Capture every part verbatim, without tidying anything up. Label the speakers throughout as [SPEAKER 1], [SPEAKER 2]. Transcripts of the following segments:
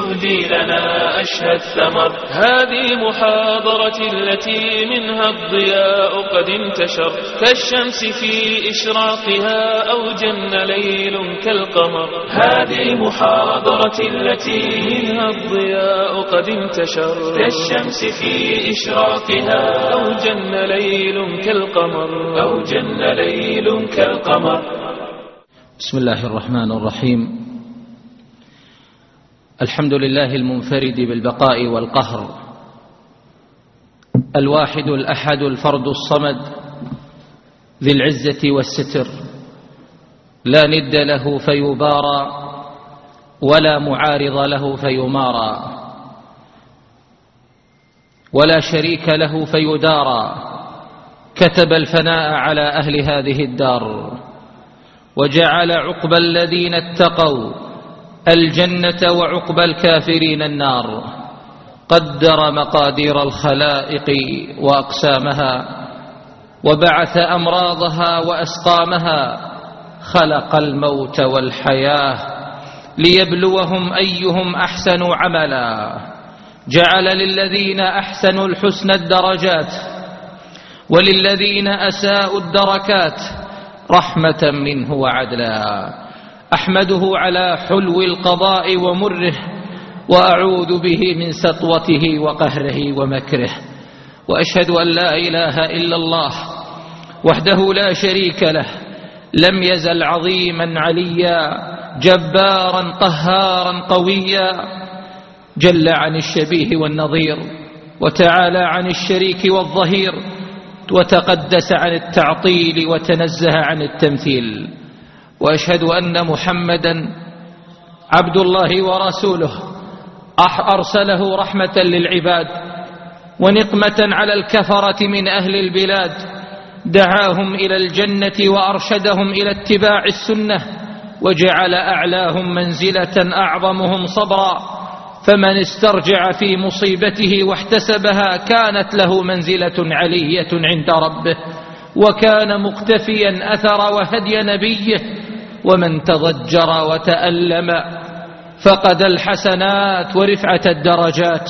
[SPEAKER 1] يهدي لنا أشهى الثمر. هذه محاضرة التي منها الضياء قد انتشر، كالشمس في إشراقها أو جن ليل كالقمر. هذه محاضرة التي منها الضياء قد انتشر، كالشمس في إشراقها أو جن ليل كالقمر، أو جن ليل كالقمر.
[SPEAKER 2] بسم الله الرحمن الرحيم. الحمد لله المنفرد بالبقاء والقهر، الواحد الأحد الفرد الصمد، ذي العزة والستر، لا ند له فيبارى ولا معارض له فيمارى، ولا شريك له فيدارى. كتب الفناء على أهل هذه الدار، وجعل عقبى الذين اتقوا الجنة وعقبى الكافرين النار. قدر مقادير الخلائق وأقسامها، وبعث أمراضها وأسقامها. خلق الموت والحياة ليبلوهم أيهم أحسن عملا. جعل للذين أحسنوا الحسن الدرجات، وللذين أساءوا الدركات، رحمة منه وعدلا. أحمده على حلو القضاء ومره، وأعوذ به من سطوته وقهره ومكره. وأشهد أن لا إله إلا الله وحده لا شريك له، لم يزل عظيما عليا، جبارا قهارا قويا. جل عن الشبيه والنظير، وتعالى عن الشريك والظهير، وتقدس عن التعطيل وتنزه عن التمثيل. وأشهد أن محمدا عبد الله ورسوله، أرسله رحمة للعباد ونقمة على الكفرة من أهل البلاد. دعاهم إلى الجنة وأرشدهم إلى اتباع السنة، وجعل أعلاهم منزلة أعظمهم صبرا. فمن استرجع في مصيبته واحتسبها كانت له منزلة علية عند ربه، وكان مقتفيا أثر وهدي نبيه. ومن تضجر وتألم فقد الحسنات ورفعة الدرجات.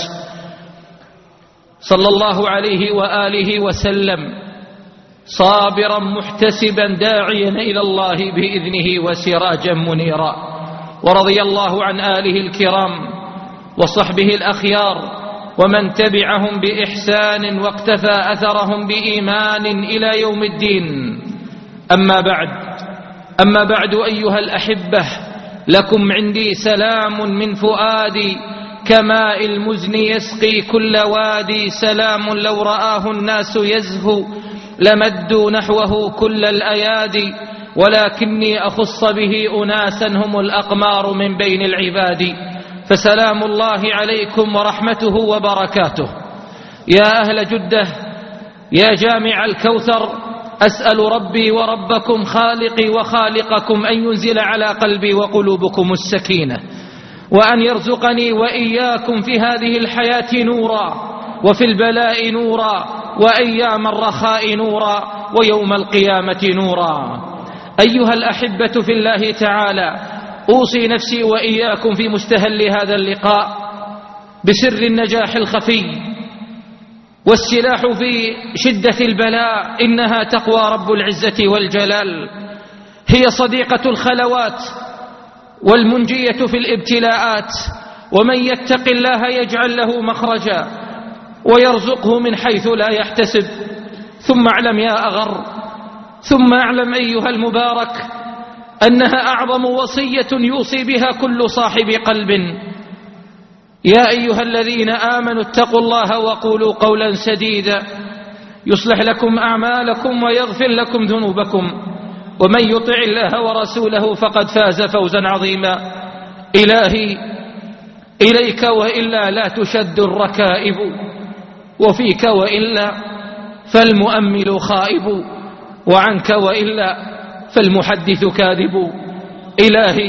[SPEAKER 2] صلى الله عليه وآله وسلم، صابرا محتسبا داعيا إلى الله بإذنه وسراجا منيرا. ورضي الله عن آله الكرام وصحبه الأخيار، ومن تبعهم بإحسان واقتفى أثرهم بإيمان إلى يوم الدين. أما بعد أما بعد أيها الأحبة، لكم عندي سلام من فؤادي، كماء المزن يسقي كل وادي. سلام لو رآه الناس يزهو لمدوا نحوه كل الأيادي، ولكني أخص به أناسا هم الأقمار من بين العباد. فسلام الله عليكم ورحمته وبركاته. يا أهل جدة، يا جامع الكوثر، أسأل ربي وربكم خالقي وخالقكم أن ينزل على قلبي وقلوبكم السكينة، وأن يرزقني وإياكم في هذه الحياة نورا، وفي البلاء نورا، وأيام الرخاء نورا، ويوم القيامة نورا. أيها الأحبة في الله تعالى، أوصي نفسي وإياكم في مستهل هذا اللقاء بسر النجاح الخفي والسلاح في شدة البلاء. إنها تقوى رب العزة والجلال، هي صديقة الخلوات والمنجية في الابتلاءات. ومن يتق الله يجعل له مخرجا ويرزقه من حيث لا يحتسب. ثم اعلم يا أغر، ثم اعلم أيها المبارك، أنها أعظم وصية يوصي بها كل صاحب قلب. يا أيها الذين آمنوا اتقوا الله وقولوا قولا سديدا يصلح لكم أعمالكم ويغفر لكم ذنوبكم، ومن يطع الله ورسوله فقد فاز فوزا عظيما. إلهي إليك وإلا لا تشد الركائب، وفيك وإلا فالمؤمل خائب، وعنك وإلا فالمحدث كاذب. إلهي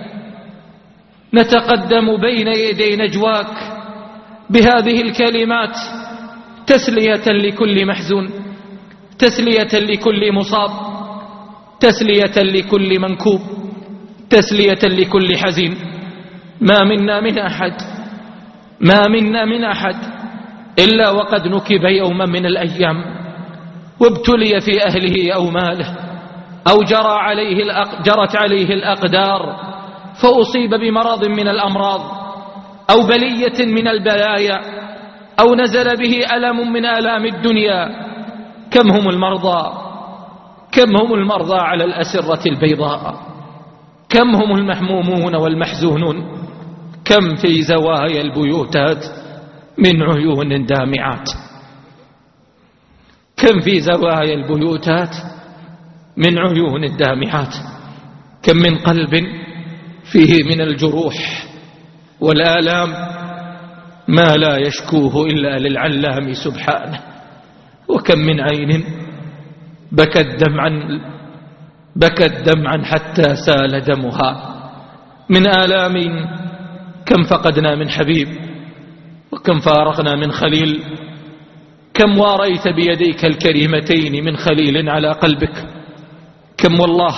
[SPEAKER 2] نتقدم بين يدي نجواك بهذه الكلمات تسلية لكل محزون، تسلية لكل مصاب، تسلية لكل منكوب، تسلية لكل حزين. ما منا من أحد ما منا من أحد إلا وقد نكب يوما من الأيام وابتلي في أهله أو ماله أو جرى عليه الأق... جرت عليه الأقدار فأصيب بمرض من الأمراض أو بلية من البلايا أو نزل به ألم من آلام الدنيا. كم هم المرضى كم هم المرضى على الأسرة البيضاء، كم هم المحمومون والمحزونون، كم في زوايا البيوتات من عيون دامعات، كم في زوايا البيوتات من عيون دامعات، كم من قلب فيه من الجروح والآلام ما لا يشكوه إلا للعلام سبحانه، وكم من عين بكت دمعا بكت دمعا حتى سال دمها من آلام. كم فقدنا من حبيب وكم فارقنا من خليل، كم واريت بيديك الكريمتين من خليل على قلبك، كم والله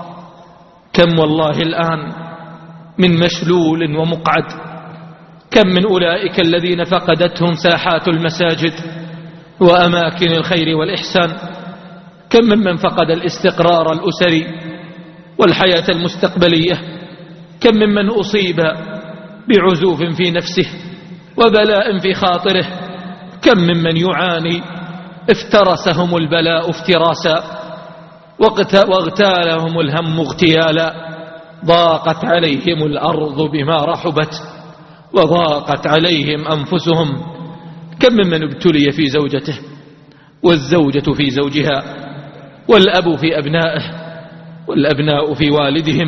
[SPEAKER 2] كم والله الآن من مشلول ومقعد، كم من أولئك الذين فقدتهم ساحات المساجد وأماكن الخير والإحسان، كم ممن فقد الاستقرار الأسري والحياة المستقبلية، كم ممن أصيب بعزوف في نفسه وبلاء في خاطره، كم ممن يعاني افترسهم البلاء افتراسا واغتالهم الهم اغتيالا، ضاقت عليهم الأرض بما رحبت وضاقت عليهم أنفسهم. كم ممن ابتلي في زوجته والزوجة في زوجها والأب في أبنائه والأبناء في والدهم،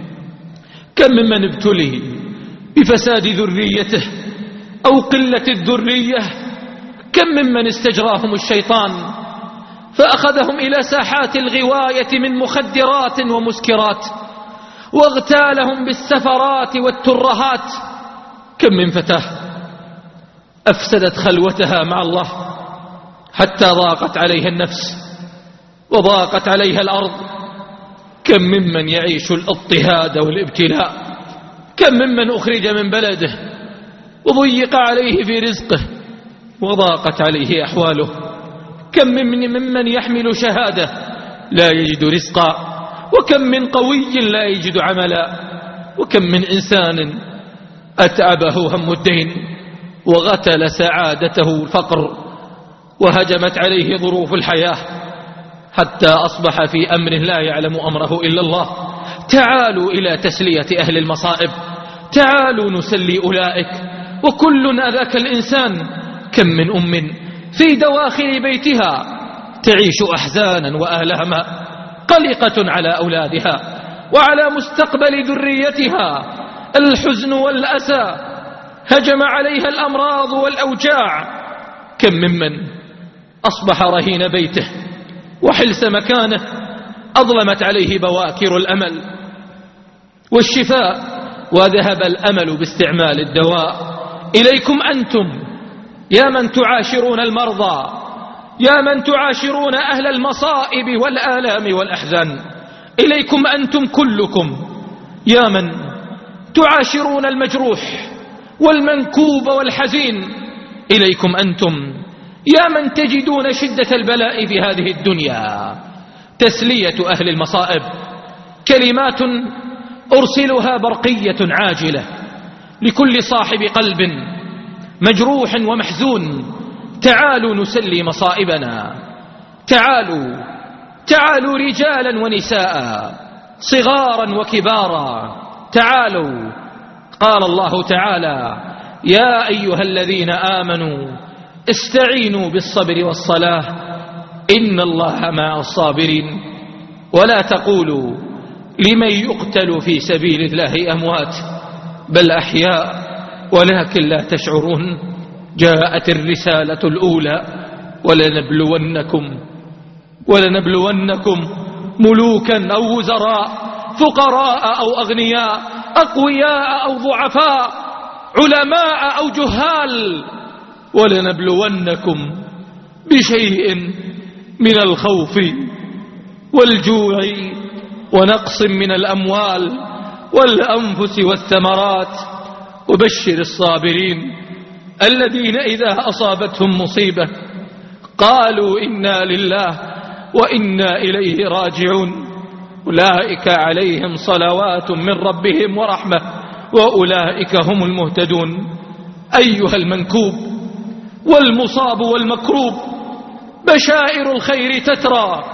[SPEAKER 2] كم ممن ابتلي بفساد ذريته أو قلة الذرية، كم ممن استجراهم الشيطان فأخذهم إلى ساحات الغواية من مخدرات ومسكرات واغتالهم بالسفرات والترهات. كم من فتاة أفسدت خلوتها مع الله حتى ضاقت عليها النفس وضاقت عليها الأرض. كم ممن يعيش الاضطهاد والابتلاء، كم ممن أخرج من بلده وضيق عليه في رزقه وضاقت عليه أحواله، كم من ممن يحمل شهادة لا يجد رزقا، وكم من قوي لا يجد عملا، وكم من إنسان أتعبه هم الدين وغتل سعادته الفقر وهجمت عليه ظروف الحياة حتى أصبح في أمر لا يعلم أمره إلا الله. تعالوا إلى تسلية أهل المصائب، تعالوا نسلي أولئك، وكلنا ذاك الإنسان. كم من أم في دواخل بيتها تعيش أحزانا وآلاما، قلقة على أولادها وعلى مستقبل ذريتها، الحزن والأسى هجم عليها الأمراض والأوجاع. كم ممن أصبح رهين بيته وحلس مكانه أظلمت عليه بواكر الأمل والشفاء وذهب الأمل باستعمال الدواء. إليكم أنتم يا من تعاشرون المرضى، يا من تعاشرون أهل المصائب والآلام والأحزان، إليكم أنتم كلكم يا من تعاشرون المجروح والمنكوب والحزين، إليكم أنتم يا من تجدون شدة البلاء في هذه الدنيا. تسلية أهل المصائب كلمات أرسلها برقية عاجلة لكل صاحب قلب مجروح ومحزون. تعالوا نسلي مصائبنا، تعالوا تعالوا رجالا ونساء، صغارا وكبارا، تعالوا. قال الله تعالى: يا أيها الذين آمنوا استعينوا بالصبر والصلاة إن الله مع الصابرين. ولا تقولوا لمن يقتل في سبيل الله أموات بل أحياء ولكن لا تشعرون. جاءت الرسالة الأولى: ولنبلونكم ولنبلونكم ملوكا أو وزراء، فقراء أو أغنياء، أقوياء أو ضعفاء، علماء أو جهال، ولنبلونكم بشيء من الخوف والجوع ونقص من الأموال والأنفس والثمرات وبشر الصابرين الذين إذا أصابتهم مصيبة قالوا إنا لله وإنا إليه راجعون أولئك عليهم صلوات من ربهم ورحمة وأولئك هم المهتدون. أيها المنكوب والمصاب والمكروب، بشائر الخير تترى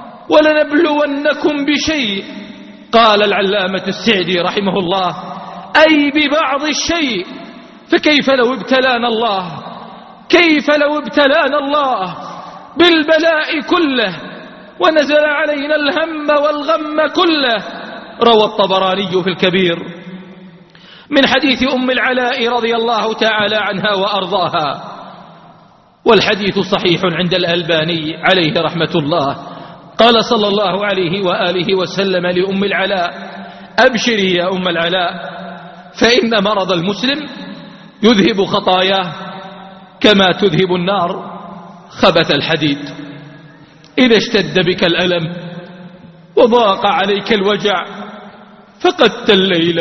[SPEAKER 2] ولنبلونكم بشيء. قال العلامة السعدي رحمه الله: أي ببعض الشيء. فكيف لو ابتلانا الله، كيف لو ابتلانا الله بالبلاء كله ونزل علينا الهم والغم كله. روى الطبراني في الكبير من حديث أم العلاء رضي الله تعالى عنها وأرضاها، والحديث صحيح عند الألباني عليه رحمة الله. قال صلى الله عليه وآله وسلم لأم العلاء: أبشري يا أم العلاء، فإن مرض المسلم يذهب خطاياه كما تذهب النار خبث الحديد. إذا اشتد بك الألم وضاق عليك الوجع فقدت الليل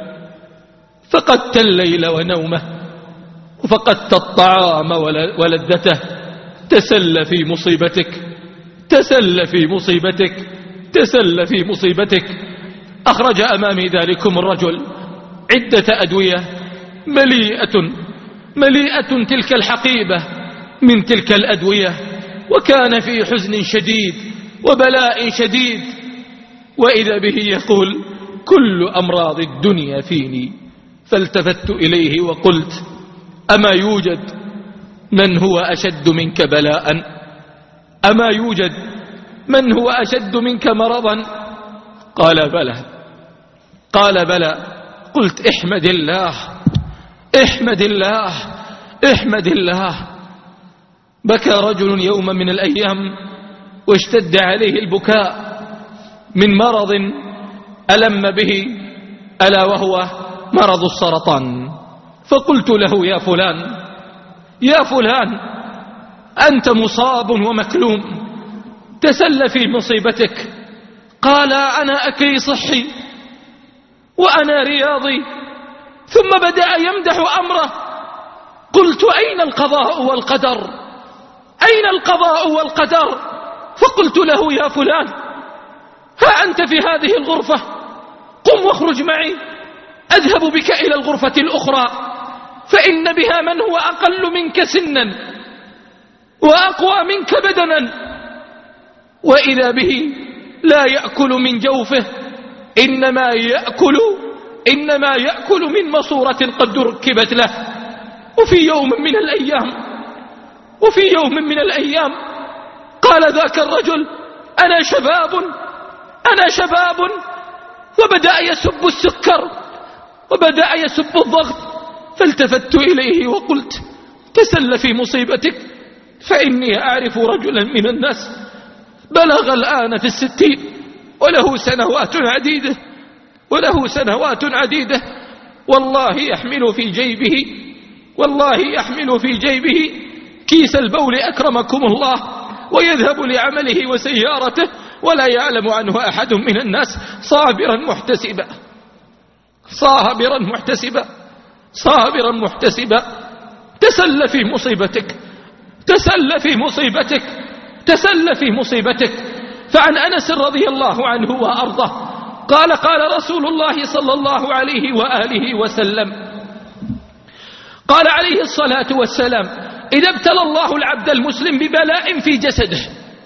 [SPEAKER 2] فقدت الليل ونومه وفقدت الطعام ولذته، تسل في مصيبتك تسل في مصيبتك تسل في مصيبتك. أخرج أمامي ذلكم الرجل عدة أدوية مليئة مليئة تلك الحقيبة من تلك الأدوية، وكان في حزن شديد وبلاء شديد، وإذا به يقول: كل أمراض الدنيا فيني. فالتفت إليه وقلت: أما يوجد من هو أشد منك بلاء؟ أما يوجد من هو أشد منك مرضا؟ قال: بلى. قال: بلى. قلت: احمد الله احمد الله احمد الله. بكى رجل يوم من الأيام واشتد عليه البكاء من مرض ألم به، ألا وهو مرض السرطان. فقلت له: يا فلان يا فلان، أنت مصاب ومكلوم، تسل في مصيبتك. قال: أنا أكلي صحي وأنا رياضي. ثم بدأ يمدح أمره. قلت: أين القضاء والقدر؟ أين القضاء والقدر؟ فقلت له: يا فلان، ها أنت في هذه الغرفة، قم واخرج معي أذهب بك إلى الغرفة الأخرى، فإن بها من هو أقل منك سنا وأقوى منك بدنا، وإذا به لا يأكل من جوفه، إنما يأكل إنما يأكل من مصورة قد ركبت له. وفي يوم من الأيام وفي يوم من الأيام قال ذاك الرجل: أنا شباب أنا شباب وبدأ يسب السكر وبدأ يسب الضغط. فالتفت إليه وقلت: تسل في مصيبتك، فإني أعرف رجلا من الناس بلغ الآن في الستين وله سنوات عديدة وله سنوات عديدة والله يحمل في جيبه والله يحمل في جيبه كيس البول أكرمكم الله، ويذهب لعمله وسيارته ولا يعلم عنه أحد من الناس، صابرا محتسبا صابرا محتسبا صابرا محتسبا. تسل في مصيبتك تسل في مصيبتك تسل في مصيبتك. فعن أنس رضي الله عنه وأرضاه قال: قال رسول الله صلى الله عليه وآله وسلم، قال عليه الصلاة والسلام: إذا ابتلى الله العبد المسلم ببلاء في جسده،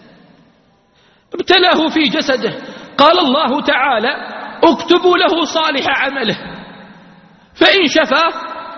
[SPEAKER 2] ابتلاه في جسده، قال الله تعالى: اكتبوا له صالح عمله، فإن شفاه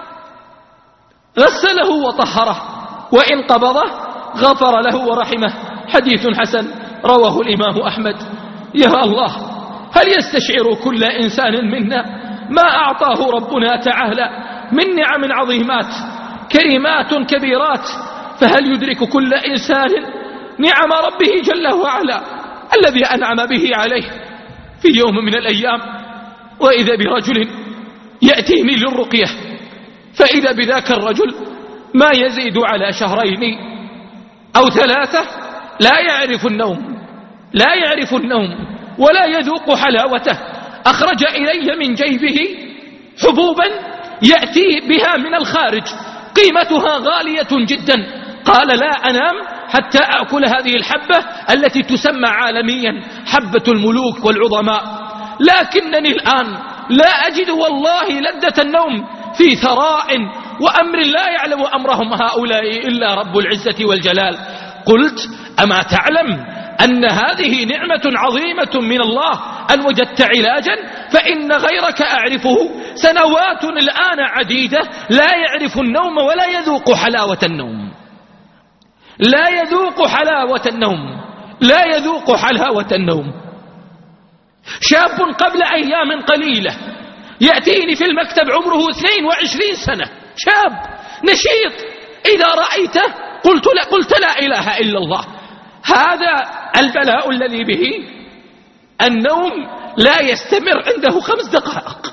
[SPEAKER 2] غسله وطهره، وإن قبضه غفر له ورحمه. حديث حسن رواه الإمام أحمد. يا الله، هل يستشعر كل إنسان منا ما أعطاه ربنا تعالى من نعم عظيمات كريمات كبيرات؟ فهل يدرك كل إنسان نعم ربه جل وعلا الذي أنعم به عليه في يوم من الأيام؟ وإذا برجل يأتيني للرقية، فإذا بذاك الرجل ما يزيد على شهرين أو ثلاثة لا يعرف النوم لا يعرف النوم ولا يذوق حلاوته. أخرج إلي من جيبه حبوبا يأتي بها من الخارج، قيمتها غالية جدا. قال لا أنام حتى أكل هذه الحبة التي تسمى عالميا حبة الملوك والعظماء، لكنني الآن لا أجد والله لذة النوم في ثراء وأمر لا يعلم أمرهم هؤلاء إلا رب العزة والجلال. قلت أما تعلم أن هذه نعمة عظيمة من الله أن وجدت علاجا؟ فإن غيرك أعرفه سنوات الآن عديدة لا يعرف النوم ولا يذوق حلاوة النوم، لا يذوق حلاوة النوم، لا يذوق حلاوة النوم. شاب قبل أيام قليلة يأتيني في المكتب عمره اثنين وعشرين سنة، شاب نشيط، إذا رأيته قلت لا, قلت لا إله إلا الله. هذا البلاء الذي به النوم لا يستمر عنده خمس دقائق،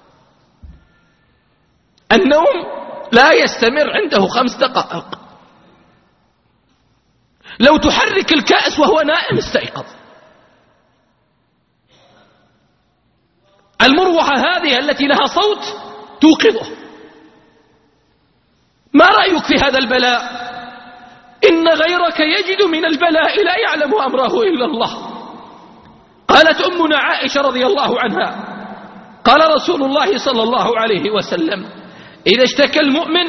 [SPEAKER 2] النوم لا يستمر عنده خمس دقائق، لو تحرك الكأس وهو نائم استيقظ. المروحة هذه التي لها صوت توقظه. ما رأيك في هذا البلاء؟ إن غيرك يجد من البلاء لا يعلم أمره إلا الله. قالت أمنا عائشة رضي الله عنها قال رسول الله صلى الله عليه وسلم إذا اشتكى المؤمن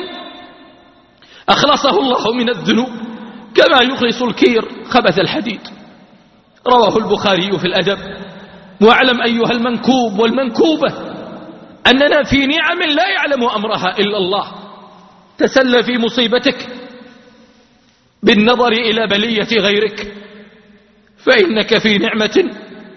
[SPEAKER 2] أخلصه الله من الذنوب كما يخلص الكير خبث الحديد. رواه البخاري في الأدب. واعلم أيها المنكوب والمنكوبة أننا في نعم لا يعلم أمرها إلا الله. تسلى في مصيبتك بالنظر إلى بلية غيرك، فإنك في نعمة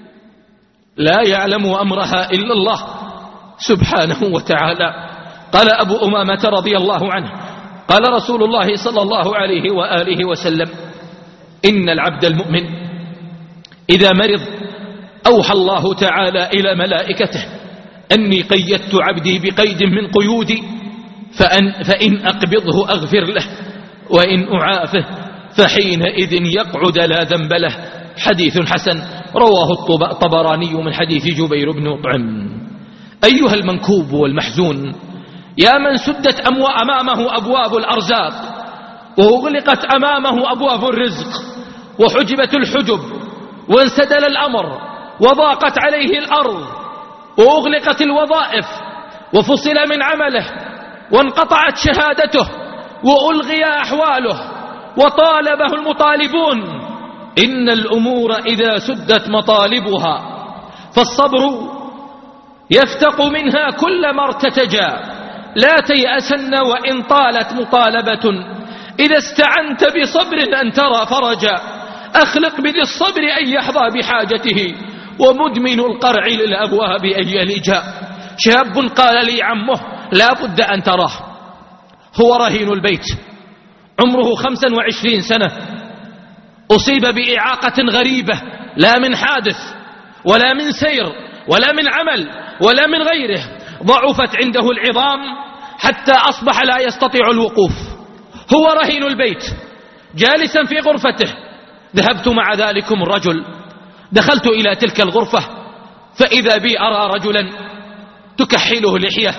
[SPEAKER 2] لا يعلم أمرها إلا الله سبحانه وتعالى. قال أبو أمامة رضي الله عنه قال رسول الله صلى الله عليه وآله وسلم إن العبد المؤمن إذا مرض أوحى الله تعالى إلى ملائكته أني قيدت عبدي بقيد من قيودي فأن, فإن أقبضه أغفر له وإن أعافه فحينئذ يقعد لا ذنب له. حديث حسن رواه الطبراني من حديث جبير بن مطعم. أيها المنكوب والمحزون يا من سدت أمامه أبواب الأرزاق وأغلقت أمامه أبواب الرزق وحجبت الحجب وانسدل الأمر وضاقت عليه الأرض وأغلقت الوظائف وفصل من عمله وانقطعت شهادته وألغي أحواله وطالبه المطالبون. إن الأمور إذا سدت مطالبها فالصبر يفتق منها كل ما ارتتجا. لا تيأسن وإن طالت مطالبة إذا استعنت بصبر أن ترى فرجا. أخلق بذي الصبر أن يحظى بحاجته ومدمن القرع للأبواب أن يلجا. شاب قال لي عمه لا بد أن تراه، هو رهين البيت عمره خمسا وعشرين سنة، أصيب بإعاقة غريبة لا من حادث ولا من سير ولا من عمل ولا من غيره، ضعفت عنده العظام حتى أصبح لا يستطيع الوقوف. هو رهين البيت جالسا في غرفته. ذهبت مع ذلكم الرجل، دخلت إلى تلك الغرفة فإذا بي أرى رجلا تكحله لحية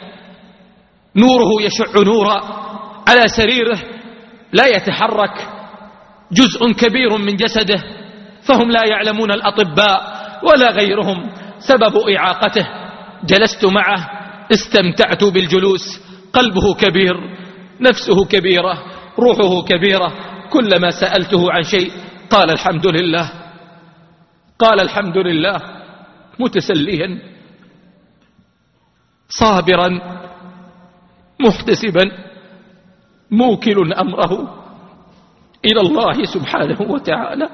[SPEAKER 2] نوره يشع نورا على سريره لا يتحرك جزء كبير من جسده، فهم لا يعلمون الأطباء ولا غيرهم سبب إعاقته. جلست معه استمتعت بالجلوس، قلبه كبير، نفسه كبيرة، روحه كبيرة. كلما سألته عن شيء قال الحمد لله، قال الحمد لله، متسليا صابرا محتسبا موكل أمره إلى الله سبحانه وتعالى.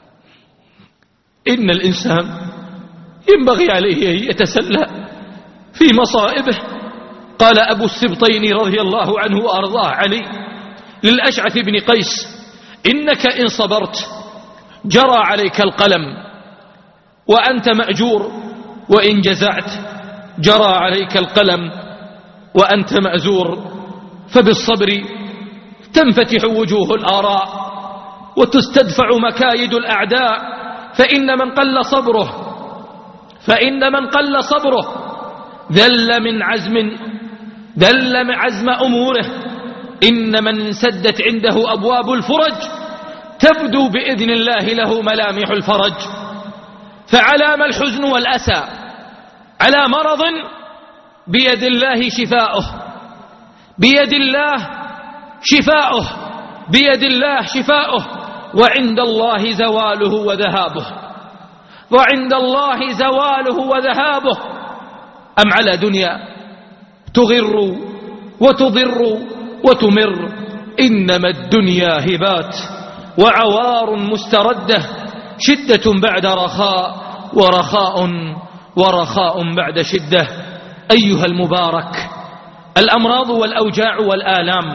[SPEAKER 2] إن الإنسان ينبغي عليه أن يتسلى في مصائبه. قال أبو السبطين رضي الله عنه وأرضاه علي للأشعث بن قيس إنك إن صبرت جرى عليك القلم وأنت مأجور، وإن جزعت جرى عليك القلم وأنت مأزور. فبالصبر تنفتح وجوه الآراء وتستدفع مكايد الأعداء. فإن من قل صبره فإن من قل صبره ذل من عزم ذل من عزم أموره إن من سدت عنده أبواب الفرج تبدو بإذن الله له ملامح الفرج. فعلام الحزن والأسى على مرض بيد الله شفاؤه، بيد الله شفاؤه، بيد الله شفاؤه، وعند الله زواله وذهابه، وعند الله زواله وذهابه. أم على دنيا تغر وتضر وتمر، إنما الدنيا هبات وعوار مستردة، شدة بعد رخاء ورخاء ورخاء بعد شدة. أيها المبارك، الأمراض والأوجاع والآلام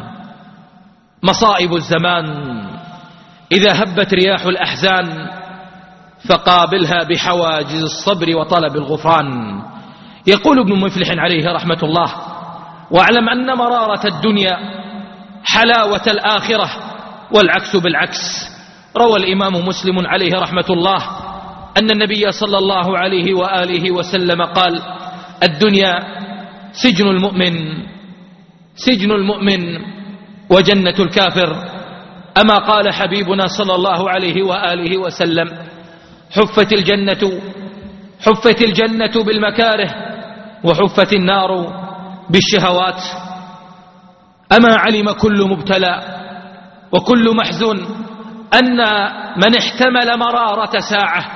[SPEAKER 2] مصائب الزمان، إذا هبت رياح الأحزان فقابلها بحواجز الصبر وطلب الغفران. يقول ابن مفلح عليه رحمة الله: واعلم أن مرارة الدنيا حلاوة الآخرة والعكس بالعكس. روى الإمام مسلم عليه رحمة الله أن النبي صلى الله عليه وآله وسلم قال: الدنيا سجن المؤمن، سجن المؤمن وجنة الكافر. أما قال حبيبنا صلى الله عليه وآله وسلم: حفت الجنة حفت الجنة بالمكاره وحفت النار بالشهوات. أما علم كل مبتلى وكل محزون أن من احتمل مرارة ساعة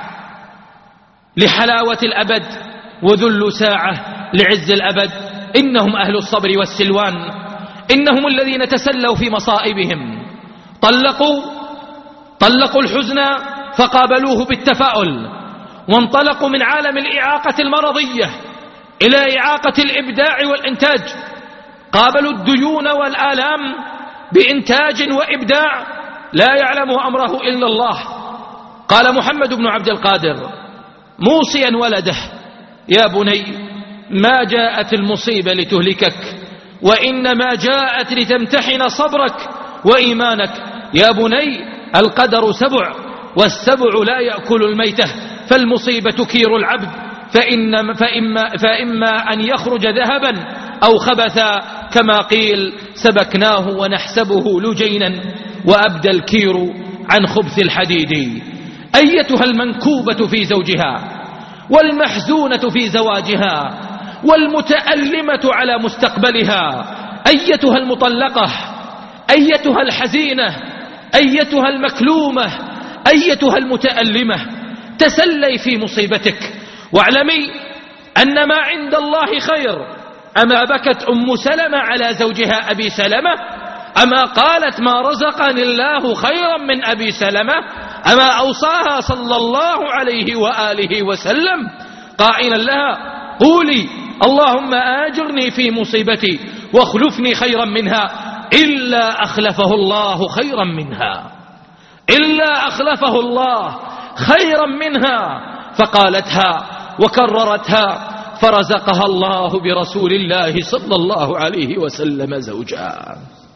[SPEAKER 2] لحلاوة الأبد وذل ساعة لعز الأبد إنهم أهل الصبر والسلوان، إنهم الذين تسلوا في مصائبهم، طلقوا طلقوا الحزن فقابلوه بالتفاؤل، وانطلقوا من عالم الإعاقة المرضية إلى إعاقة الإبداع والإنتاج، قابلوا الديون والآلام بإنتاج وإبداع لا يعلم أمره إلا الله. قال محمد بن عبد القادر موصيا ولده: يا بني، ما جاءت المصيبة لتهلكك، وإنما جاءت لتمتحن صبرك وإيمانك. يا بني، القدر سبع، والسبع لا يأكل الميتة، فالمصيبة كير العبد، فإن فإما, فإما أن يخرج ذهبا أو خبثا، كما قيل: سبكناه ونحسبه لجينا وأبدى الكير عن خبث الحديد. أيتها المنكوبة في زوجها، والمحزونة في زواجها، والمتألمة على مستقبلها، أيتها المطلقة، أيتها الحزينة، أيتها المكلومة، أيتها المتألمة، تسلي في مصيبتك واعلمي أن ما عند الله خير. أما بكت أم سلمة على زوجها أبي سلمة؟ أما قالت: ما رزقني الله خيرا من أبي سلمة؟ أما أوصاها صلى الله عليه وآله وسلم قائلا لها: قولي اللهم آجرني في مصيبتي واخلفني خيرا منها، إلا أخلفه الله خيرا منها، إلا أخلفه الله خيرا منها. فقالتها وكررتها، فرزقها الله برسول الله صلى الله عليه وسلم زوجها،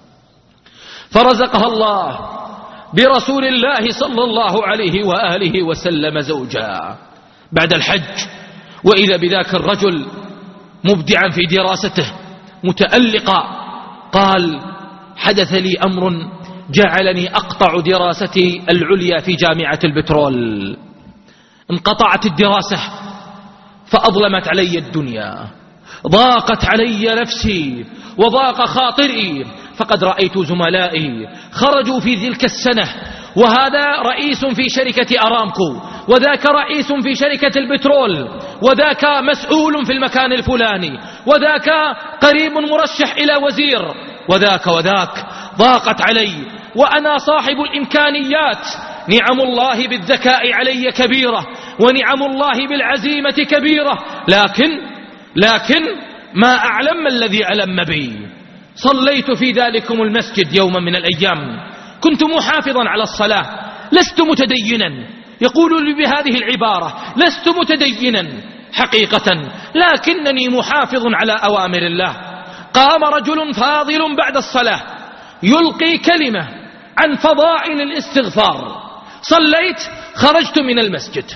[SPEAKER 2] فرزقها الله برسول الله صلى الله عليه وآله وسلم زوجها بعد الحج. وإذا بذاك الرجل مبدعا في دراسته متألقا، قال: حدث لي أمر جعلني أقطع دراستي العليا في جامعة البترول، انقطعت الدراسة فأظلمت علي الدنيا، ضاقت علي نفسي وضاق خاطري، فقد رأيت زملائي خرجوا في تلك السنة، وهذا رئيس في شركة أرامكو، وذاك رئيس في شركة البترول، وذاك مسؤول في المكان الفلاني، وذاك قريب مرشح إلى وزير، وذاك وذاك. ضاقت علي وأنا صاحب الإمكانيات، نعم الله بالذكاء علي كبيرة، ونعم الله بالعزيمة كبيرة، لكن لكن ما أعلم ما الذي ألم بي. صليت في ذلكم المسجد يوما من الأيام، كنت محافظا على الصلاة، لست متدينا، يقول لي بهذه العبارة: لست متدينا حقيقة، لكنني محافظ على أوامر الله. قام رجل فاضل بعد الصلاة يلقي كلمة عن فضائل الاستغفار، صليت، خرجت من المسجد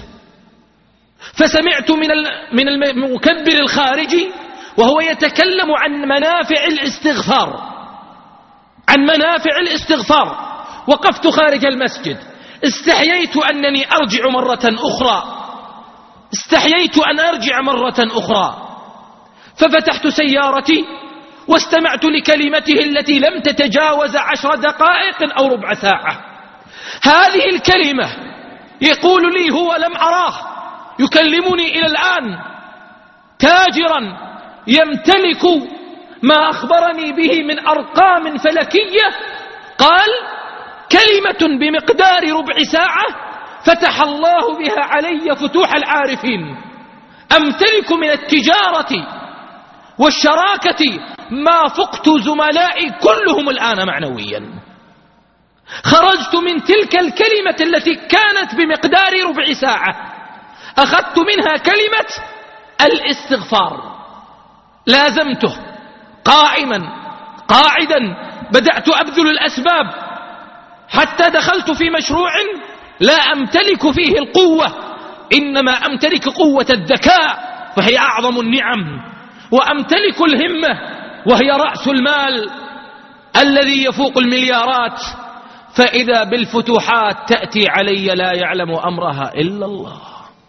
[SPEAKER 2] فسمعت من من المكبر الخارجي وهو يتكلم عن منافع الاستغفار، عن منافع الاستغفار وقفت خارج المسجد، استحييت أنني أرجع مرة أخرى استحييت أن أرجع مرة أخرى ففتحت سيارتي واستمعت لكلمته التي لم تتجاوز عشر دقائق أو ربع ساعة. هذه الكلمة يقول لي هو لم أراه، يكلمني إلى الآن تاجرا يمتلك ما أخبرني به من أرقام فلكية، قال كلمة بمقدار ربع ساعة فتح الله بها علي فتوح العارفين. أمتلك من التجارة والشراكة ما فقت زملائي كلهم الآن معنويا. خرجت من تلك الكلمة التي كانت بمقدار ربع ساعة، أخذت منها كلمة الاستغفار، لازمته قائما قاعدا، بدأت أبذل الأسباب حتى دخلت في مشروع لا أمتلك فيه القوة، إنما أمتلك قوة الذكاء فهي أعظم النعم، وأمتلك الهمة وهي رأس المال الذي يفوق المليارات. فإذا بالفتوحات تأتي علي لا يعلم أمرها إلا الله.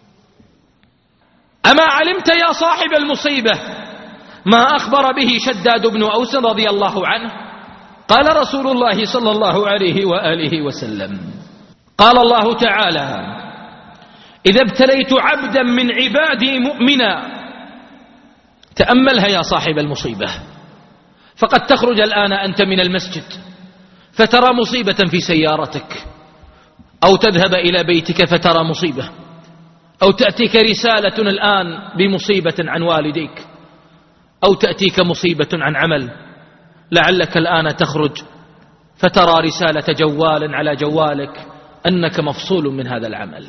[SPEAKER 2] أما علمت يا صاحب المصيبة ما أخبر به شداد بن أوس رضي الله عنه؟ قال رسول الله صلى الله عليه وآله وسلم، قال الله تعالى: إذا ابتليت عبدا من عبادي مؤمنا. تأملها يا صاحب المصيبة، فقد تخرج الآن أنت من المسجد فترى مصيبة في سيارتك، أو تذهب إلى بيتك فترى مصيبة، أو تأتيك رسالة الآن بمصيبة عن والديك، أو تأتيك مصيبة عن عمل، لعلك الآن تخرج فترى رسالة جوال على جوالك أنك مفصول من هذا العمل.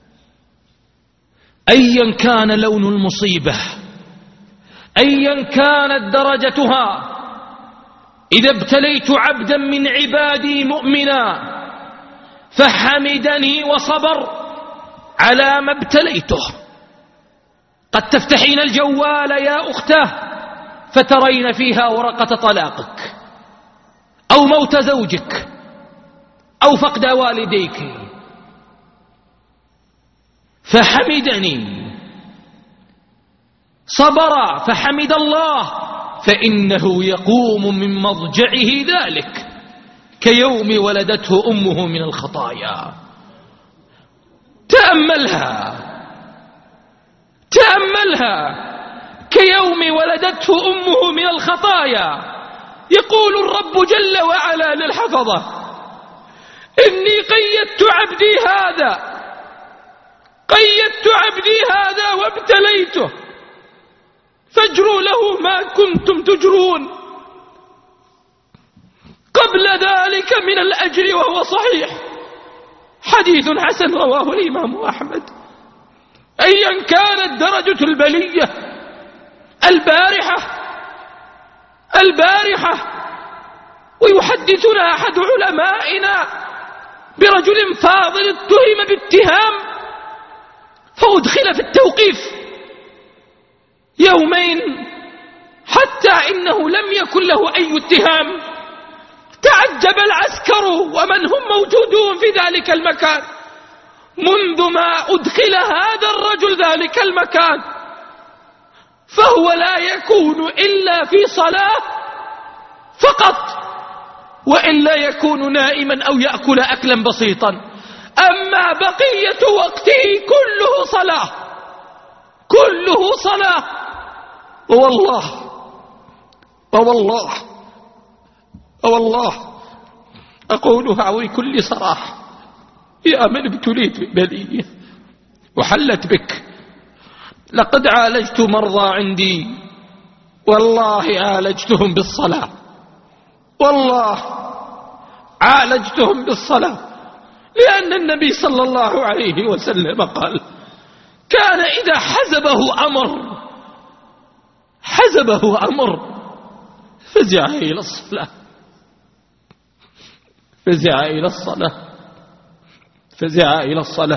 [SPEAKER 2] أيا كان لون المصيبة، أيا كانت درجتها، إذا ابتليت عبدا من عبادي مؤمنا فحمدني وصبر على ما ابتليته. قد تفتحين الجوال يا أختاه فترين فيها ورقة طلاقك، أو موت زوجك، أو فقد والديك، فحمدني صبر فحمد الله، فإنه يقوم من مضجعه ذلك كيوم ولدته أمه من الخطايا. تأملها تأملها كيوم ولدته أمه من الخطايا. يقول الرب جل وعلا للحفظة: إني قيدت عبدي هذا قيدت عبدي هذا وابتليته فاجروا له ما كنتم تجرون. قبل ذلك من الأجر وهو صحيح، حديث حسن رواه الإمام أحمد. أيا كانت درجة البلية، البارحة البارحة ويحدثنا أحد علمائنا برجل فاضل اتهم باتهام فأدخل في التوقيف يومين حتى إنه لم يكن له أي اتهام. تعجب العسكر ومن هم موجودون في ذلك المكان منذ ما أدخل هذا الرجل ذلك المكان، فهو لا يكون إلا في صلاة فقط، وإلا يكون نائما أو يأكل أكلا بسيطا، أما بقية وقته كله صلاة كله صلاة. ووالله ووالله ووالله أقولها بكل صراحة، يا من ابتليت ببلية وحلت بك، لقد عالجت مرضى عندي والله عالجتهم بالصلاة، والله عالجتهم بالصلاة، لأن النبي صلى الله عليه وسلم قال: كان إذا حزبه أمر حزبه أمر فزع إلى الصلاة فزع إلى الصلاة فزع إلى الصلاة.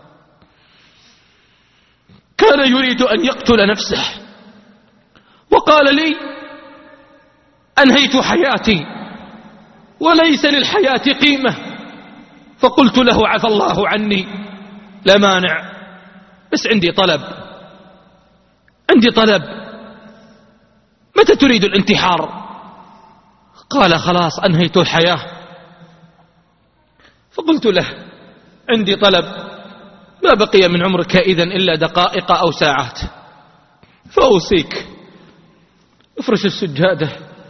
[SPEAKER 2] كان يريد أن يقتل نفسه وقال لي: أنهيت حياتي وليس للحياة قيمة. فقلت له عفى الله عني، لا مانع، بس عندي طلب عندي طلب متى تريد الانتحار؟ قال خلاص أنهيت الحياة. فقلت له عندي طلب، ما بقي من عمرك إذن إلا دقائق أو ساعات، فأوصيك افرش السجادة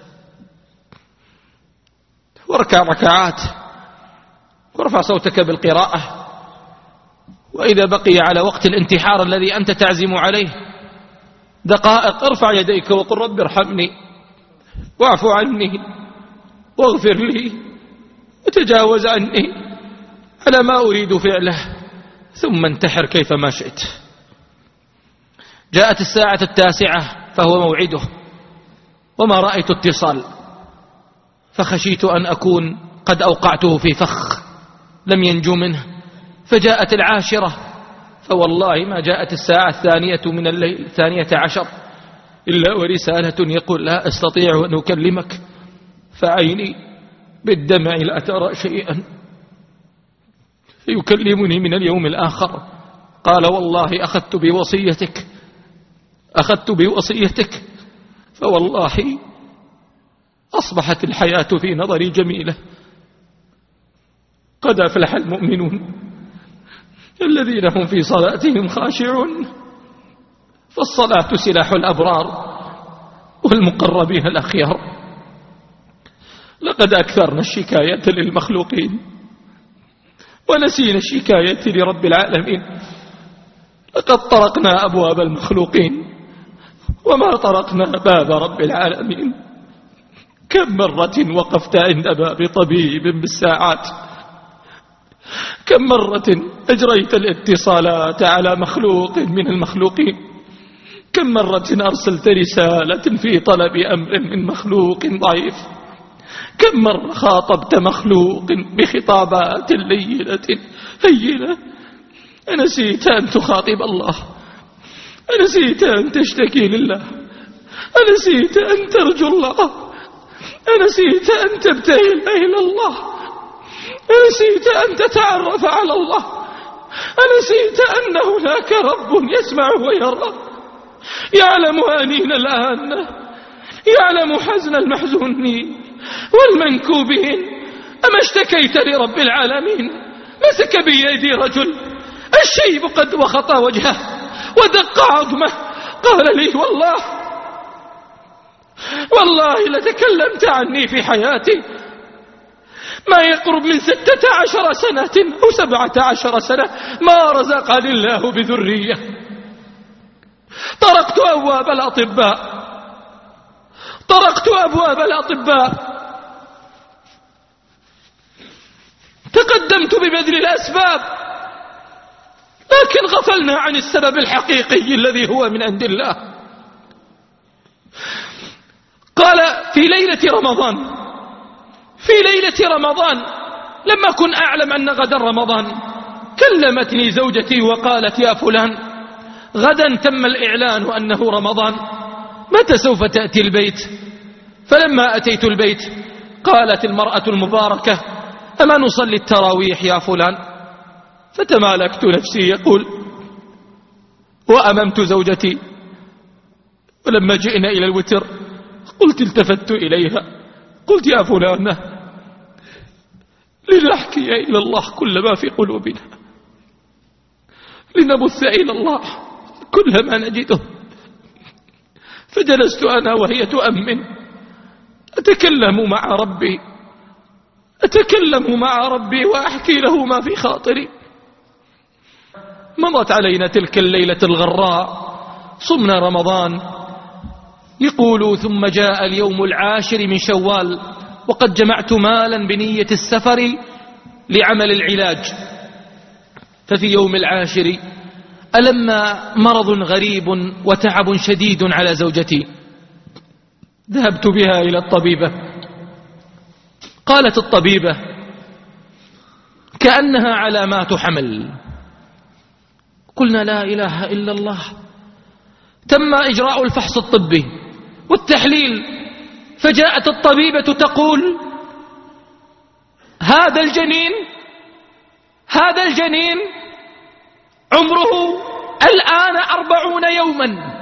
[SPEAKER 2] واركع ركعات وارفع صوتك بالقراءة، وإذا بقي على وقت الانتحار الذي أنت تعزم عليه دقائق ارفع يديك وقل رب ارحمني واعف عني واغفر لي وتجاوز عني على ما أريد فعله، ثم انتحر كيفما شئت. جاءت الساعة التاسعة فهو موعده، وما رأيت اتصال، فخشيت أن أكون قد أوقعته في فخ لم ينجو منه. فجاءت العاشرة، فوالله ما جاءت الساعة الثانية من الليل الثانية عشر إلا ورسالة يقول لا أستطيع أن أكلمك، فعيني بالدمع لا ترى شيئا، يكلمني من اليوم الآخر. قال والله أخذت بوصيتك أخذت بوصيتك فوالله أصبحت الحياة في نظري جميلة. قد أفلح المؤمنون الذين هم في صلاتهم خاشعون، فالصلاة سلاح الأبرار والمقربين الأخيار. لقد أكثرنا الشكاية للمخلوقين ونسينا الشكاية لرب العالمين. لقد طرقنا أبواب المخلوقين وما طرقنا باب رب العالمين. كم مرة وقفت عند باب طبيب بالساعات، كم مرة أجريت الاتصالات على مخلوق من المخلوقين، كم مرة أرسلت رسالة في طلب أمر من مخلوق ضعيف، كم مرة خاطبت مخلوق بخطابات لينة هينة. أنسيت أن تخاطب الله، أنسيت أن تشتكي لله، أنسيت أن ترجو الله، أنسيت أن تبتهل إلى الله، أنسيت أن تتعرف على الله، أنسيت أن هناك رب يسمع ويرى، يعلم آنين الآن، يعلم حزن المحزونين والمنكوبين. أما اشتكيت لرب العالمين؟ مسك بيدي رجل الشيب قد وخطى وجهه ودق عظمه، قال لي والله والله لتكلمت عني في حياتي ما يقرب من ستة عشر سنة أو سبعة عشر سنة ما رزقني الله بذرية. طرقت أبواب الأطباء طرقت أبواب الأطباء تقدمت ببذل الأسباب، لكن غفلنا عن السبب الحقيقي الذي هو من عند الله. قال في ليلة رمضان في ليلة رمضان لما كن أعلم أن غدا رمضان كلمتني زوجتي وقالت يا فلان غدا تم الإعلان أنه رمضان، متى سوف تأتي البيت؟ فلما أتيت البيت قالت المرأة المباركة أما نصلي التراويح يا فلان؟ فتمالكت نفسي يقول وأممت زوجتي، ولما جئنا إلى الوتر قلت التفت إليها قلت يا فلانة لنحكي إلى الله كل ما في قلوبنا، لنبث إلى الله كل ما نجده. فجلست أنا وهي تؤمن أتكلم مع ربي أتكلم مع ربي وأحكي له ما في خاطري. مضت علينا تلك الليلة الغراء، صمنا رمضان. يقول ثم جاء اليوم العاشر من شوال وقد جمعت مالا بنية السفر لعمل العلاج. ففي يوم العاشر ألم مرض غريب وتعب شديد على زوجتي، ذهبت بها إلى الطبيبة. قالت الطبيبة كأنها علامات حمل. قلنا لا إله إلا الله. تم إجراء الفحص الطبي والتحليل، فجاءت الطبيبة تقول هذا الجنين هذا الجنين عمره الآن أربعون يوما.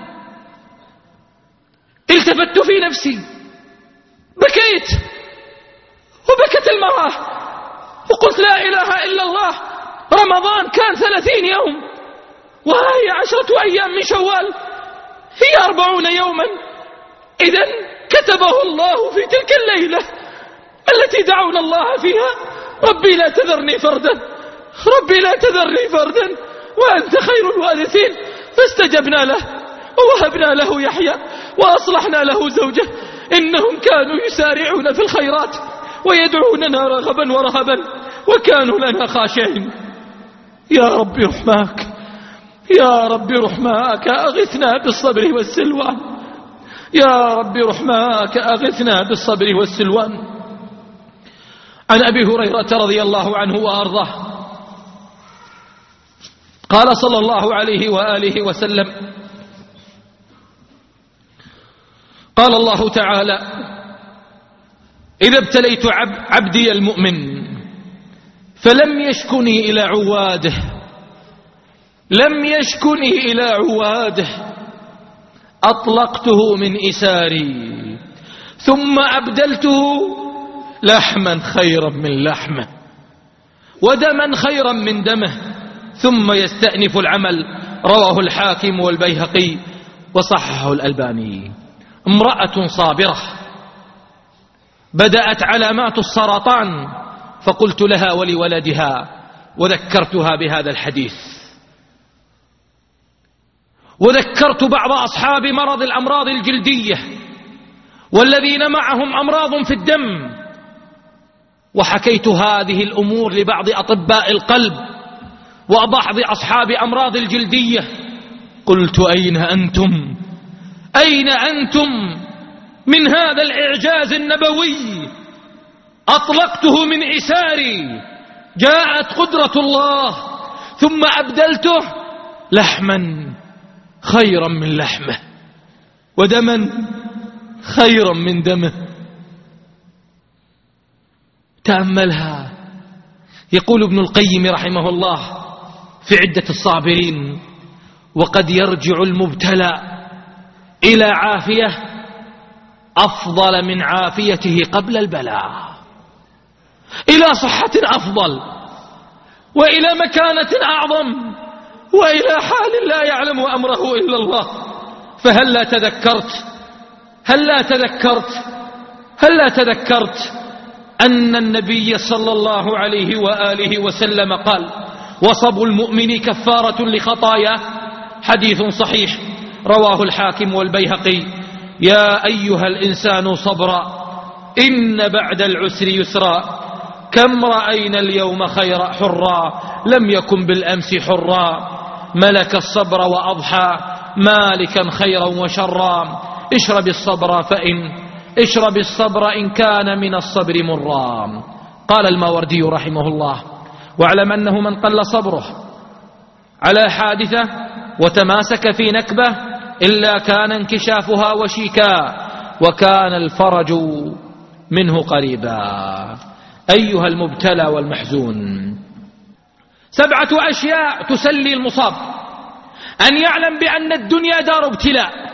[SPEAKER 2] التفت في نفسي، بكيت وبكت المرأة وقلت لا إله إلا الله، رمضان كان ثلاثين يوم وهي عشرة أيام من شوال، هي أربعون يوما. إذن كتبه الله في تلك الليلة التي دعونا الله فيها: ربي لا تذرني فردا، ربي لا تذرني فردا وأنت خير الوارثين. فاستجبنا له ووهبنا له يحيى وأصلحنا له زوجه، إنهم كانوا يسارعون في الخيرات ويدعوننا رغبا ورهبا وكانوا لنا خاشعين. يا رب رحماك، يا رب رحماك، أغثنا بالصبر والسلوان، يا رب رحماك أغثنا بالصبر والسلوان. عن أبي هريرة رضي الله عنه وأرضاه قال صلى الله عليه وآله وسلم: قال الله تعالى: إذا ابتليت عبدي المؤمن فلم يشكني إلى عواده لم يشكني إلى عواده أطلقته من إساري ثم أبدلته لحما خيرا من لحمه ودما خيرا من دمه ثم يستأنف العمل. رواه الحاكم والبيهقي وصححه الألباني. امرأة صابرة بدأت علامات السرطان، فقلت لها ولولدها وذكرتها بهذا الحديث، وذكرت بعض أصحاب مرض الأمراض الجلدية والذين معهم أمراض في الدم، وحكيت هذه الأمور لبعض أطباء القلب وبعض أصحاب أمراض الجلدية. قلت: أين أنتم؟ أين أنتم من هذا الإعجاز النبوي؟ أطلقته من إساري، جاءت قدرة الله ثم أبدلته لحما خيرا من لحمه ودما خيرا من دمه. تأملها. يقول ابن القيم رحمه الله في عدة الصابرين: وقد يرجع المبتلى إلى عافية أفضل من عافيته قبل البلاء، إلى صحة أفضل وإلى مكانة أعظم وإلى حال لا يعلم أمره إلا الله. فهل لا تذكرت هل لا تذكرت هل لا تذكرت أن النبي صلى الله عليه وآله وسلم قال: وصب المؤمن كفارة لخطاياه؟ حديث صحيح رواه الحاكم والبيهقي. يا أيها الإنسان صبرا إن بعد العسر يسرا، كم رأينا اليوم خير حرا لم يكن بالأمس حرا، ملك الصبر وأضحى مالكا خيرا وشرا، اشرب الصبر فإن اشرب الصبر إن كان من الصبر مرا. قال الماوردي رحمه الله: واعلم أنه من قل صبره على حادثة وتماسك في نكبة إلا كان انكشافها وشيكا وكان الفرج منه قريبا. أيها المبتلى والمحزون، سبعة أشياء تسلي المصاب: أن يعلم بأن الدنيا دار ابتلاء